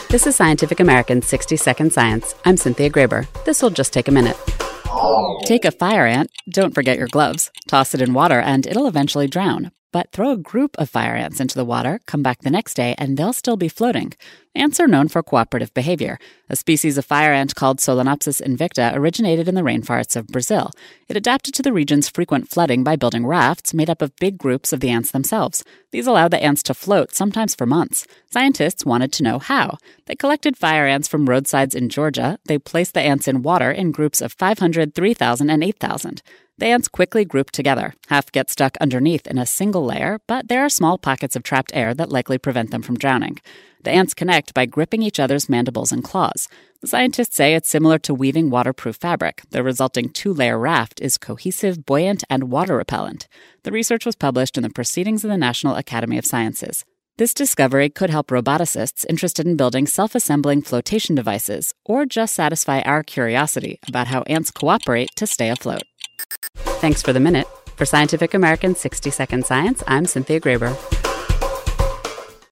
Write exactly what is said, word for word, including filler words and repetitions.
This is Scientific American's sixty second Science. I'm Cynthia Graber. This will just take a minute. Take a fire ant, don't forget your gloves. Toss it in water and it'll eventually drown. But throw a group of fire ants into the water, come back the next day, and they'll still be floating. Ants are known for cooperative behavior. A species of fire ant called Solenopsis invicta originated in the rainforests of Brazil. It adapted to the region's frequent flooding by building rafts made up of big groups of the ants themselves. These allowed the ants to float, sometimes for months. Scientists wanted to know how. They collected fire ants from roadsides in Georgia. They placed the ants in water in groups of five hundred, three thousand, and eight thousand. The ants quickly group together. Half get stuck underneath in a single layer, but there are small pockets of trapped air that likely prevent them from drowning. The ants connect by gripping each other's mandibles and claws. The scientists say it's similar to weaving waterproof fabric. The resulting two-layer raft is cohesive, buoyant, and water-repellent. The research was published in the Proceedings of the National Academy of Sciences. This discovery could help roboticists interested in building self-assembling flotation devices, or just satisfy our curiosity about how ants cooperate to stay afloat. Thanks for the minute. For Scientific American's sixty second Science, I'm Cynthia Graber.